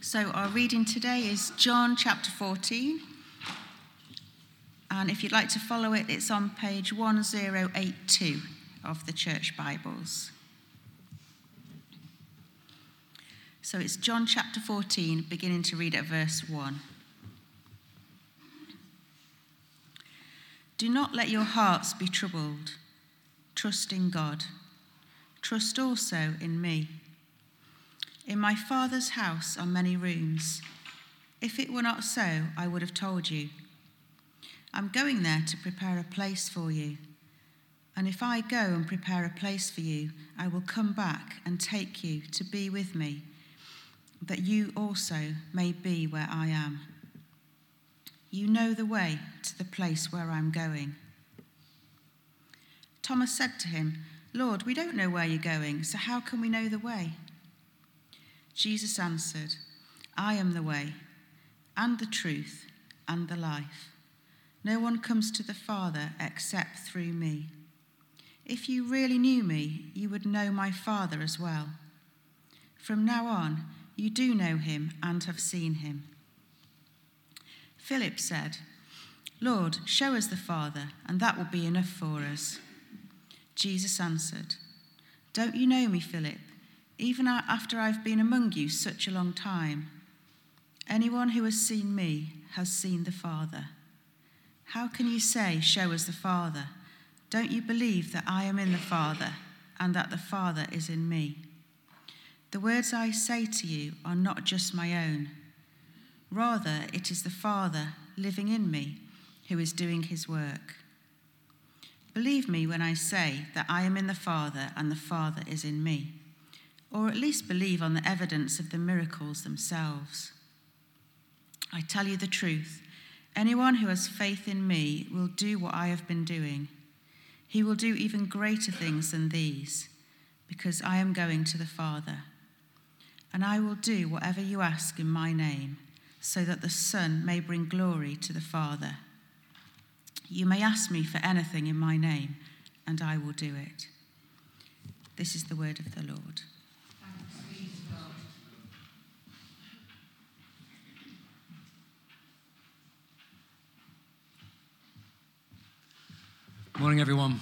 So our reading today is John chapter 14. And if you'd like to follow it, it's on page 1082 of the Church Bibles. So it's John chapter 14, beginning to read at verse 1. Do not let your hearts be troubled. Trust in God. Trust also in me. In my Father's house are many rooms. If it were not so, I would have told you. I'm going there to prepare a place for you. And if I go and prepare a place for you, I will come back and take you to be with me, that you also may be where I am. You know the way to the place where I'm going. Thomas said to him, Lord, we don't know where you're going, so how can we know the way? Jesus answered, I am the way, and the truth, and the life. No one comes to the Father except through me. If you really knew me, you would know my Father as well. From now on, you do know him and have seen him. Philip said, Lord, show us the Father, and that will be enough for us. Jesus answered, Don't you know me, Philip? Even after I've been among you such a long time. Anyone who has seen me has seen the Father. How can you say, show us the Father? Don't you believe that I am in the Father and that the Father is in me? The words I say to you are not just my own. Rather, it is the Father living in me who is doing his work. Believe me when I say that I am in the Father and the Father is in me. Or at least believe on the evidence of the miracles themselves. I tell you the truth, anyone who has faith in me will do what I have been doing. He will do even greater things than these, because I am going to the Father. And I will do whatever you ask in my name, so that the Son may bring glory to the Father. You may ask me for anything in my name, and I will do it. This is the word of the Lord. Morning, everyone.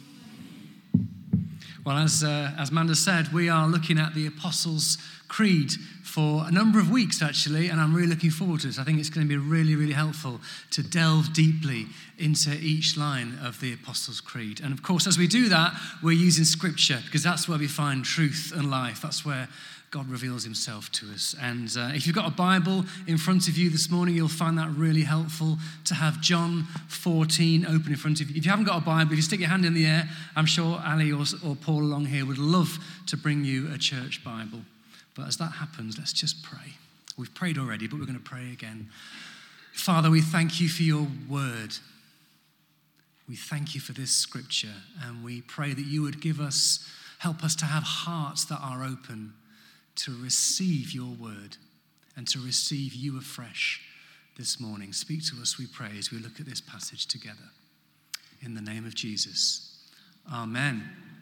Well, as Amanda said, we are looking at the Apostles' Creed for a number of weeks, actually, and I'm really looking forward to this. I think it's going to be really, really helpful to delve deeply into each line of the Apostles' Creed. And of course, as we do that, we're using Scripture, because that's where we find truth and life. That's where God reveals himself to us. And if you've got a Bible in front of you this morning, you'll find that really helpful to have John 14 open in front of you. If you haven't got a Bible, if you stick your hand in the air, I'm sure Ali or Paul along here would love to bring you a church Bible. But as that happens, let's just pray. We've prayed already, but we're going to pray again. Father, we thank you for your word. We thank you for this scripture, and we pray that you would help us to have hearts that are open to receive your word and to receive you afresh this morning. Speak to us, we pray, as we look at this passage together. In the name of Jesus. Amen.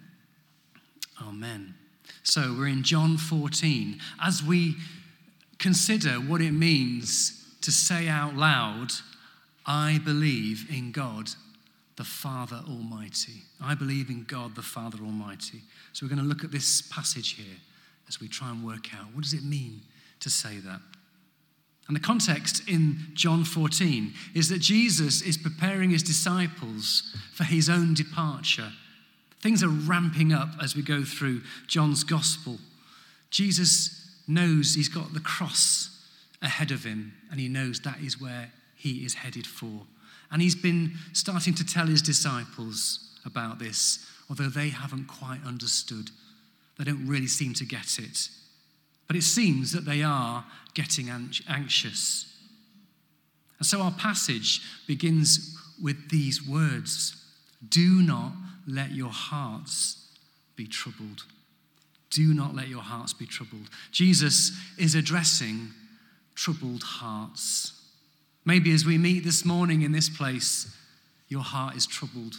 Amen. So we're in John 14. As we consider what it means to say out loud, I believe in God, the Father Almighty. I believe in God, the Father Almighty. So we're going to look at this passage here as we try and work out, what does it mean to say that? And the context in John 14 is that Jesus is preparing his disciples for his own departure. Things are ramping up as we go through John's gospel. Jesus knows he's got the cross ahead of him, and he knows that is where he is headed for. And he's been starting to tell his disciples about this, although they haven't quite understood. They don't really seem to get it. But it seems that they are getting anxious. And so our passage begins with these words. Do not let your hearts be troubled. Do not let your hearts be troubled. Jesus is addressing troubled hearts. Maybe as we meet this morning in this place, your heart is troubled.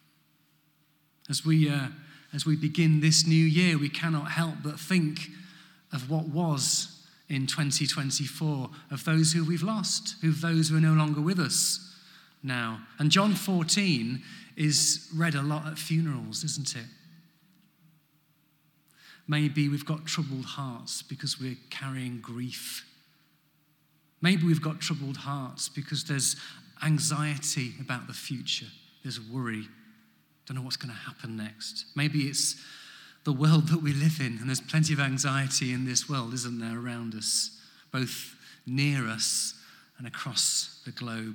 As we begin this new year, we cannot help but think of what was in 2024 of those who we've lost, of those who are no longer with us now. And John 14 is read a lot at funerals, isn't it? Maybe we've got troubled hearts because we're carrying grief. Maybe we've got troubled hearts because there's anxiety about the future. There's worry. Don't know what's going to happen next. Maybe it's the world that we live in, and there's plenty of anxiety in this world, isn't there, around us, both near us and across the globe.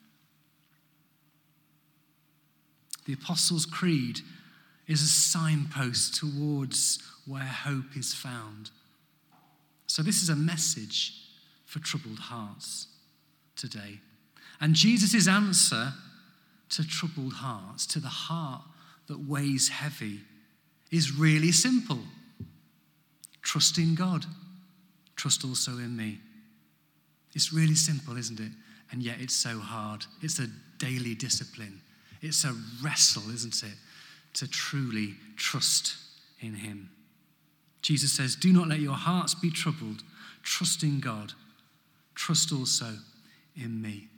The Apostles' Creed is a signpost towards where hope is found. So this is a message for troubled hearts today. And Jesus' answer to troubled hearts, to the heart that weighs heavy, is really simple. Trust in God. Trust also in me. It's really simple, isn't it? And yet it's so hard. It's a daily discipline. It's a wrestle, isn't it, to truly trust in him. Jesus says, do not let your hearts be troubled. Trust in God. Trust also in me.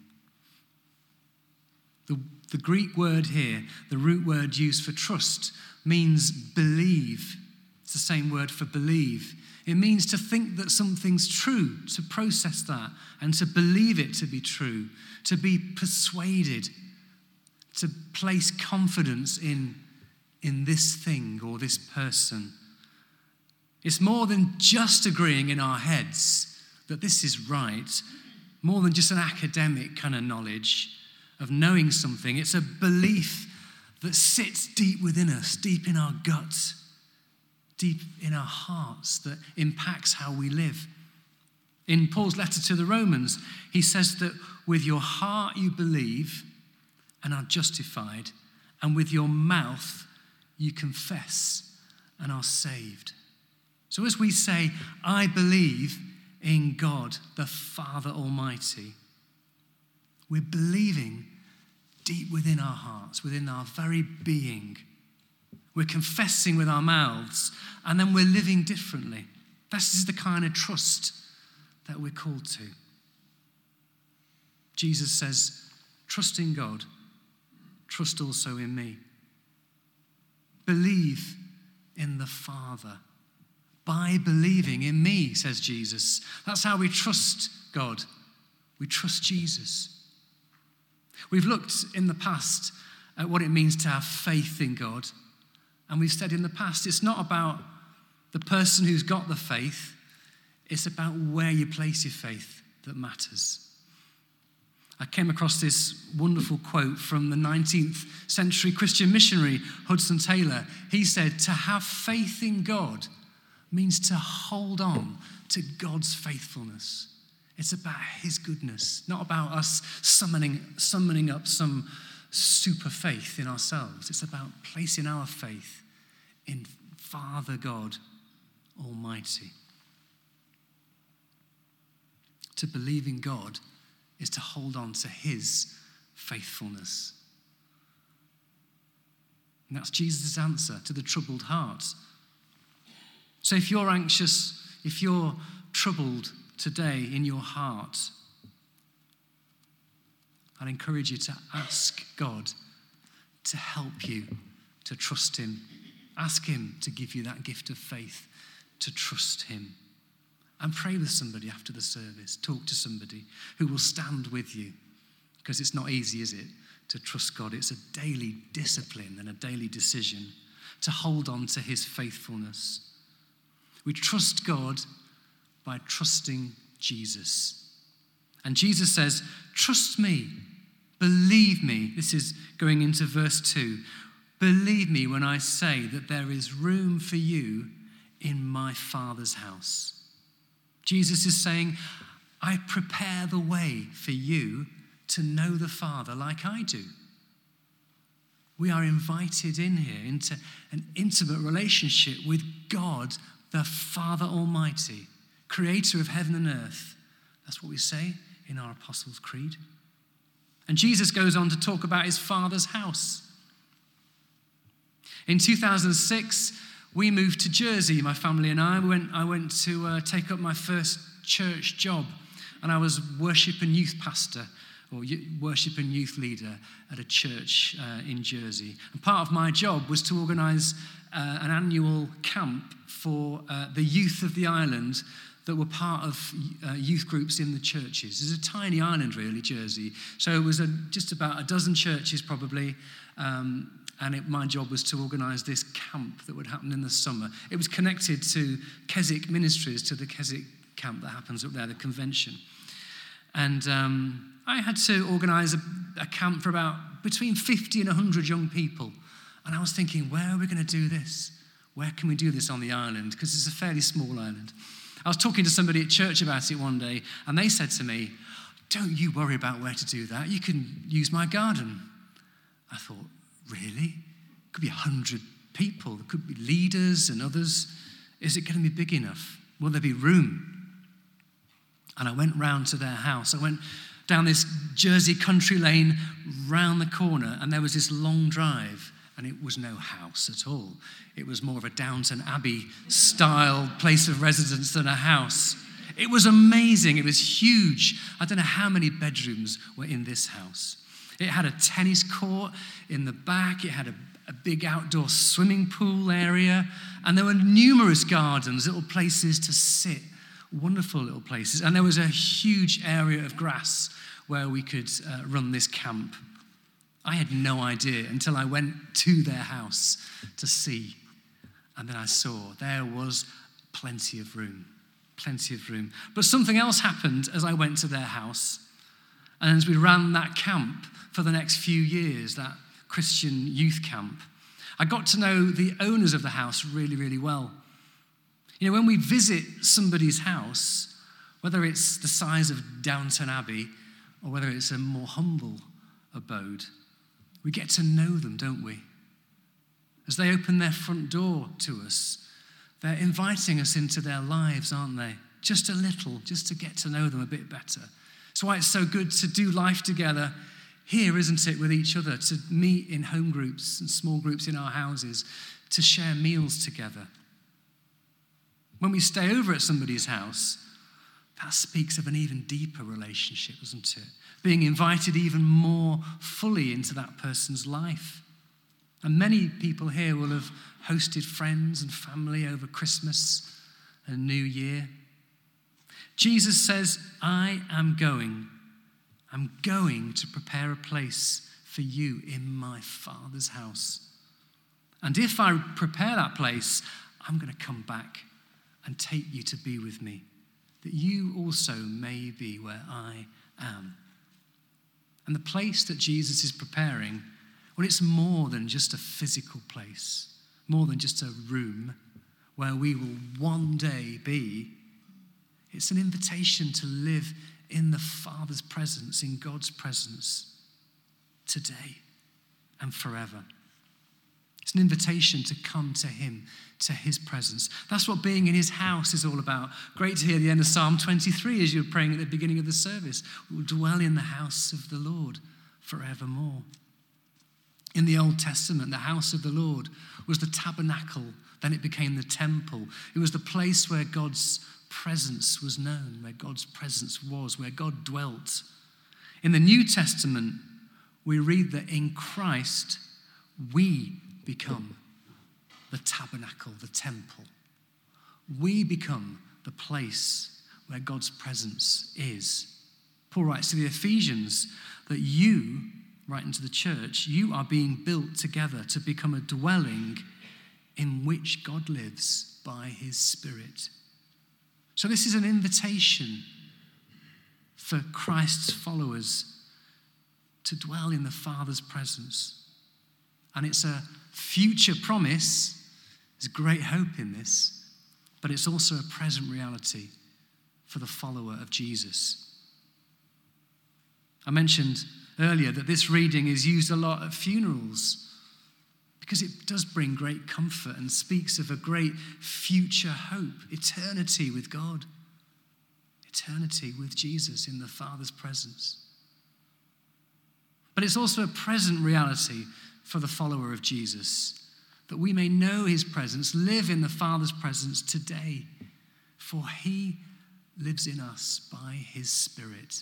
The Greek word here, the root word used for trust, means believe. It's the same word for believe. It means to think that something's true, to process that, and to believe it to be true, to be persuaded, to place confidence in this thing or this person. It's more than just agreeing in our heads that this is right, more than just an academic kind of knowledge of knowing something. It's a belief that sits deep within us, deep in our guts, deep in our hearts, that impacts how we live. In Paul's letter to the Romans, he says that with your heart you believe and are justified, and with your mouth you confess and are saved. So as we say, I believe in God, the Father Almighty, we're believing deep within our hearts, within our very being. We're confessing with our mouths, and then we're living differently. This is the kind of trust that we're called to. Jesus says, trust in God, trust also in me. Believe in the Father. By believing in me, says Jesus. That's how we trust God. We trust Jesus. We've looked in the past at what it means to have faith in God. And we've said in the past, it's not about the person who's got the faith. It's about where you place your faith that matters. I came across this wonderful quote from the 19th century Christian missionary Hudson Taylor. He said, to have faith in God means to hold on to God's faithfulness. It's about his goodness, not about us summoning up some super faith in ourselves. It's about placing our faith in Father God Almighty. To believe in God is to hold on to his faithfulness. And that's Jesus' answer to the troubled heart. So if you're anxious, if you're troubled today in your heart, I'd encourage you to ask God to help you to trust him. Ask him to give you that gift of faith, to trust him. And pray with somebody after the service. Talk to somebody who will stand with you. Because it's not easy, is it, to trust God? It's a daily discipline and a daily decision to hold on to his faithfulness. We trust God by trusting Jesus. And Jesus says, trust me, believe me. This is going into verse 2. Believe me when I say that there is room for you in my Father's house. Jesus is saying, I prepare the way for you to know the Father like I do. We are invited in here into an intimate relationship with God, the Father Almighty, creator of heaven and earth. That's what we say in our Apostles' Creed. And Jesus goes on to talk about his Father's house. In 2006, we moved to Jersey, my family and I. I went to take up my first church job, and I was worship and youth pastor, or worship and youth leader at a church in Jersey. And part of my job was to organise an annual camp for the youth of the island that were part of youth groups in the churches. It's a tiny island, really, Jersey. So it was just about a dozen churches, probably, my job was to organise this camp that would happen in the summer. It was connected to Keswick Ministries, to the Keswick camp that happens up there, the convention. And I had to organise a camp for about between 50 and 100 young people. And I was thinking, where are we going to do this? Where can we do this on the island? Because it's a fairly small island. I was talking to somebody at church about it one day, and they said to me, don't you worry about where to do that. You can use my garden. I thought, really? It could be 100 people. There could be leaders and others. Is it going to be big enough? Will there be room? And I went round to their house. I went down this Jersey country lane round the corner, and there was this long drive, and it was no house at all. It was more of a Downton Abbey style place of residence than a house. It was amazing. It was huge. I don't know how many bedrooms were in this house. It had a tennis court in the back. It had a big outdoor swimming pool area, and there were numerous gardens, little places to sit. Wonderful little places. And there was a huge area of grass where we could run this camp. I had no idea until I went to their house to see. And then I saw there was plenty of room. But something else happened as I went to their house. And as we ran that camp for the next few years, that Christian youth camp, I got to know the owners of the house really, really well. You know, when we visit somebody's house, whether it's the size of Downton Abbey or whether it's a more humble abode, we get to know them, don't we? As they open their front door to us, they're inviting us into their lives, aren't they? Just a little, just to get to know them a bit better. That's why it's so good to do life together here, isn't it, with each other, to meet in home groups and small groups in our houses, to share meals together. When we stay over at somebody's house, that speaks of an even deeper relationship, doesn't it? Being invited even more fully into that person's life. And many people here will have hosted friends and family over Christmas and New Year. Jesus says, I'm going to prepare a place for you in my Father's house. And if I prepare that place, I'm going to come back and take you to be with me, that you also may be where I am. And the place that Jesus is preparing, well, it's more than just a physical place, more than just a room where we will one day be. It's an invitation to live in the Father's presence, in God's presence, today and forever. It's an invitation to come to him, to his presence. That's what being in his house is all about. Great to hear the end of Psalm 23 as you were praying at the beginning of the service. We'll dwell in the house of the Lord forevermore. In the Old Testament, the house of the Lord was the tabernacle. Then it became the temple. It was the place where God's presence was known, where God's presence was, where God dwelt. In the New Testament, we read that in Christ, we become the tabernacle, the temple. We become the place where God's presence is. Paul writes to the Ephesians that you, writing to the church, you are being built together to become a dwelling in which God lives by his Spirit. So this is an invitation for Christ's followers to dwell in the Father's presence. And it's a future promise. There's great hope in this, but it's also a present reality for the follower of Jesus. I mentioned earlier that this reading is used a lot at funerals because it does bring great comfort and speaks of a great future hope, eternity with God, eternity with Jesus in the Father's presence. But it's also a present reality for the follower of Jesus, that we may know his presence, live in the Father's presence today, for he lives in us by his Spirit.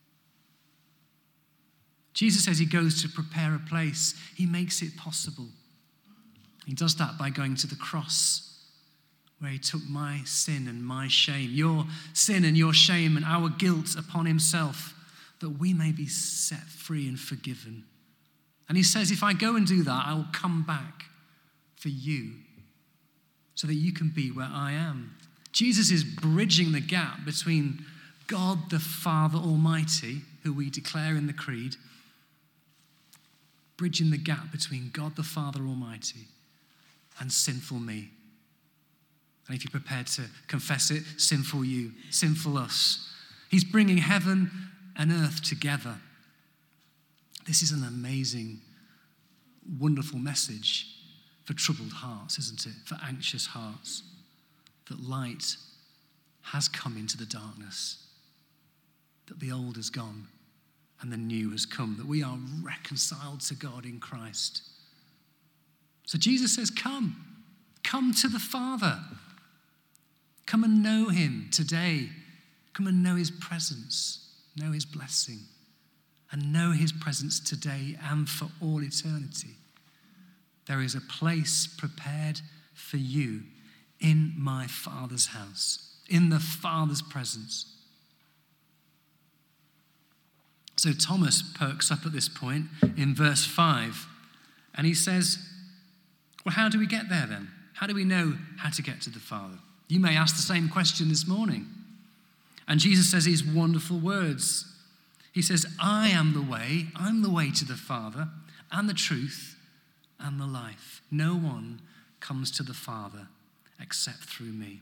Jesus says he goes to prepare a place. He makes it possible. He does that by going to the cross, where he took my sin and my shame, your sin and your shame and our guilt upon himself, that we may be set free and forgiven. And he says, if I go and do that, I will come back for you so that you can be where I am. Jesus is bridging the gap between God the Father Almighty, who we declare in the Creed, bridging the gap between God the Father Almighty and sinful me. And if you're prepared to confess it, sinful you, sinful us. He's bringing heaven and earth together. This is an amazing, wonderful message for troubled hearts, isn't it? For anxious hearts. That light has come into the darkness. That the old has gone and the new has come. That we are reconciled to God in Christ. So Jesus says, come to the Father. Come and know him today. Come and know his presence, know his blessing, and know his presence today and for all eternity. There is a place prepared for you in my Father's house, in the Father's presence. So Thomas perks up at this point in verse 5, and he says, well, how do we get there then? How do we know how to get to the Father? You may ask the same question this morning. And Jesus says these wonderful words. He says, I'm the way to the Father, and the truth, and the life. No one comes to the Father except through me.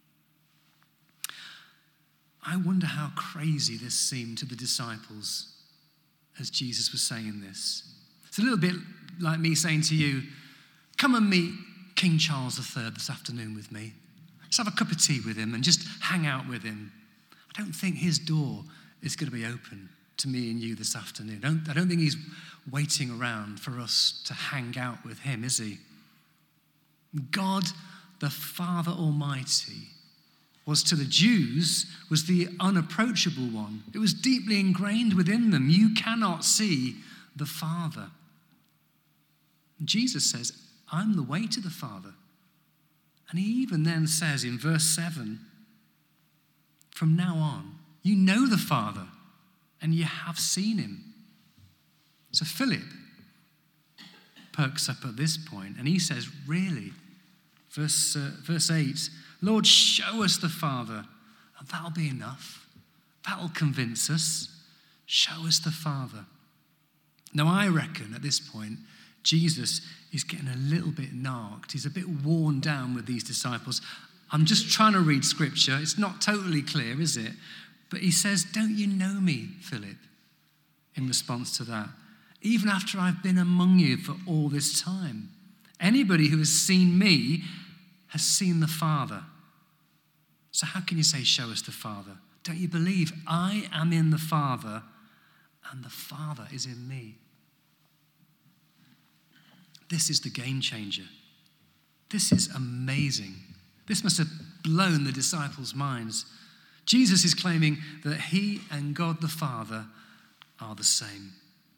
I wonder how crazy this seemed to the disciples as Jesus was saying this. It's a little bit like me saying to you, come and meet King Charles III this afternoon with me. Let's have a cup of tea with him and just hang out with him. I don't think his door is going to be open to me and you this afternoon. I don't think he's waiting around for us to hang out with him, is he? God, the Father Almighty, was to the Jews, was the unapproachable one. It was deeply ingrained within them. You cannot see the Father. And Jesus says, I'm the way to the Father. And he even then says in verse 7, from now on, you know the Father and you have seen him. So Philip perks up at this point and he says, really? Verse 8, Lord, show us the Father and that'll be enough. That'll convince us. Show us the Father. Now I reckon at this point, Jesus is getting a little bit narked. He's a bit worn down with these disciples. I'm just trying to read scripture. It's not totally clear, is it? But he says, don't you know me, Philip? In response to that. Even after I've been among you for all this time. Anybody who has seen me has seen the Father. So how can you say, show us the Father? Don't you believe I am in the Father and the Father is in me? This is the game changer. This is amazing. This must have blown the disciples' minds. Jesus is claiming that he and God the Father are the same.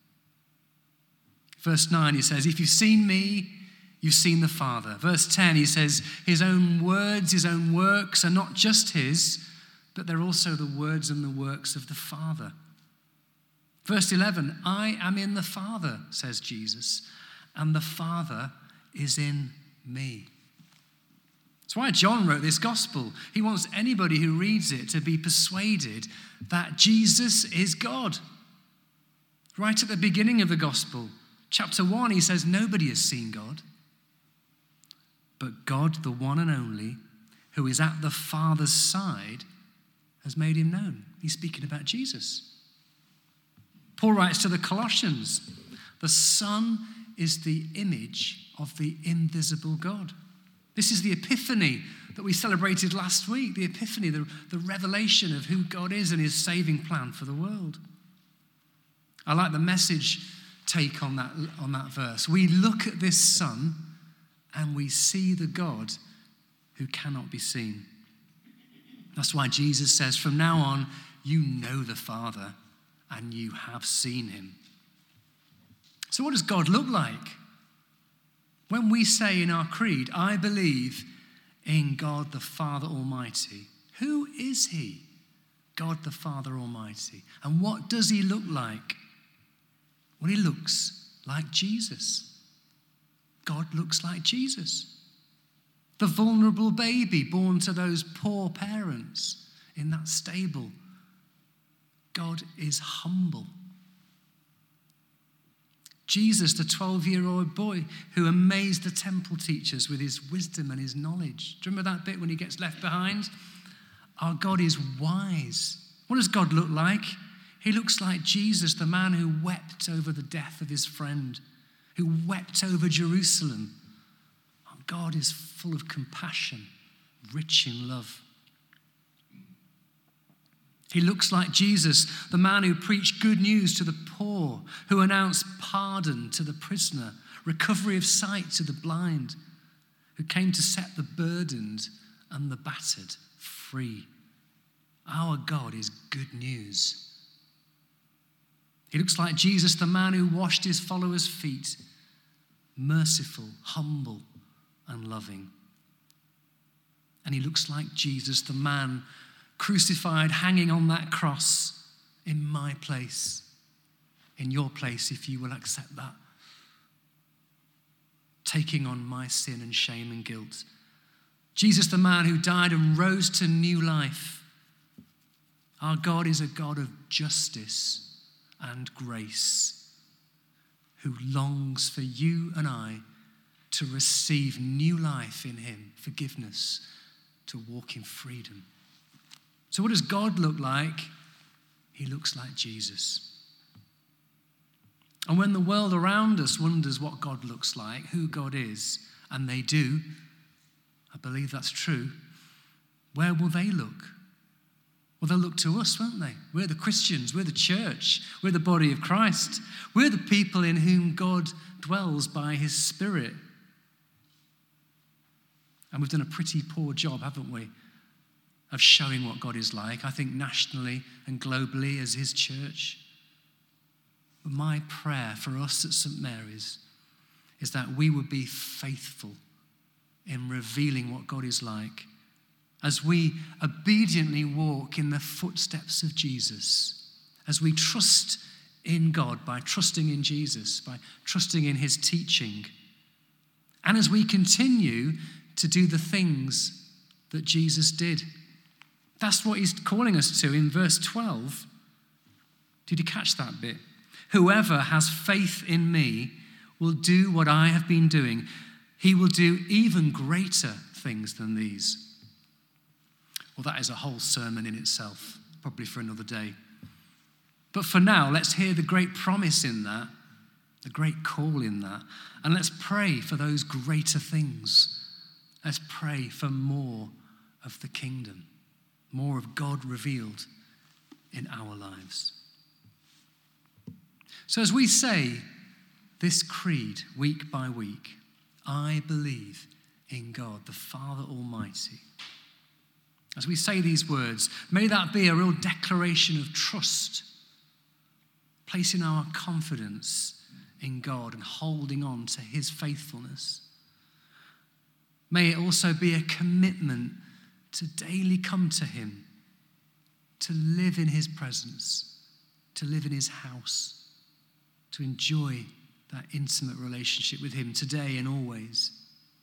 Verse 9, he says, if you've seen me, you've seen the Father. Verse 10, he says, his own words, his own works are not just his, but they're also the words and the works of the Father. Verse 11, I am in the Father, says Jesus, and the Father is in me. That's why John wrote this gospel. He wants anybody who reads it to be persuaded that Jesus is God. Right at the beginning of the gospel, chapter 1, he says, nobody has seen God, but God, the one and only, who is at the Father's side, has made him known. He's speaking about Jesus. Paul writes to the Colossians, the Son is the image of the invisible God. This is the epiphany that we celebrated last week, the epiphany, the revelation of who God is and his saving plan for the world. I like the Message take on that verse. We look at this Son and we see the God who cannot be seen. That's why Jesus says, from now on, you know the Father and you have seen him. So what does God look like? When we say in our creed, I believe in God the Father Almighty, who is he? God the Father Almighty. And what does he look like? Well, he looks like Jesus. God looks like Jesus. The vulnerable baby born to those poor parents in that stable. God is humble. Jesus, the 12-year-old boy who amazed the temple teachers with his wisdom and his knowledge. Do you remember that bit when he gets left behind? Our God is wise. What does God look like? He looks like Jesus, the man who wept over the death of his friend, who wept over Jerusalem. Our God is full of compassion, rich in love. He looks like Jesus, the man who preached good news to the poor, who announced pardon to the prisoner, recovery of sight to the blind, who came to set the burdened and the battered free. Our God is good news. He looks like Jesus, the man who washed his followers' feet, merciful, humble, and loving. And he looks like Jesus, the man crucified, hanging on that cross in my place, in your place, if you will accept that. Taking on my sin and shame and guilt. Jesus, the man who died and rose to new life. Our God is a God of justice and grace, who longs for you and I to receive new life in him, forgiveness, to walk in freedom. So what does God look like? He looks like Jesus. And when the world around us wonders what God looks like, who God is, and they do, I believe that's true, where will they look? Well, they'll look to us, won't they? We're the Christians, we're the church, we're the body of Christ. We're the people in whom God dwells by his Spirit. And we've done a pretty poor job, haven't we, of showing what God is like, I think nationally and globally as his church. But my prayer for us at St. Mary's is that we would be faithful in revealing what God is like as we obediently walk in the footsteps of Jesus, as we trust in God by trusting in Jesus, by trusting in his teaching, and as we continue to do the things that Jesus did. That's what he's calling us to in verse 12. Did you catch that bit? Whoever has faith in me will do what I have been doing. He will do even greater things than these. Well, that is a whole sermon in itself, probably for another day. But for now, let's hear the great promise in that, the great call in that, and let's pray for those greater things. Let's pray for more of the kingdom. More of God revealed in our lives. So as we say this creed week by week, I believe in God, the Father Almighty. As we say these words, may that be a real declaration of trust, placing our confidence in God and holding on to his faithfulness. May it also be a commitment to daily come to him, to live in his presence, to live in his house, to enjoy that intimate relationship with him today and always.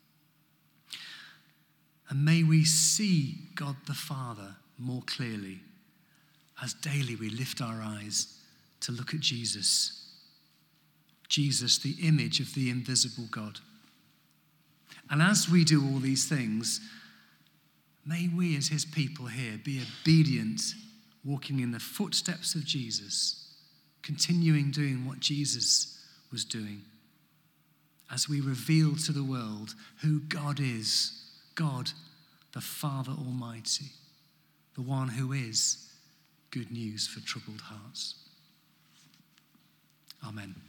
And may we see God the Father more clearly as daily we lift our eyes to look at Jesus. Jesus, the image of the invisible God. And as we do all these things, may we as his people here be obedient, walking in the footsteps of Jesus, continuing doing what Jesus was doing, as we reveal to the world who God is, God, the Father Almighty, the one who is good news for troubled hearts. Amen.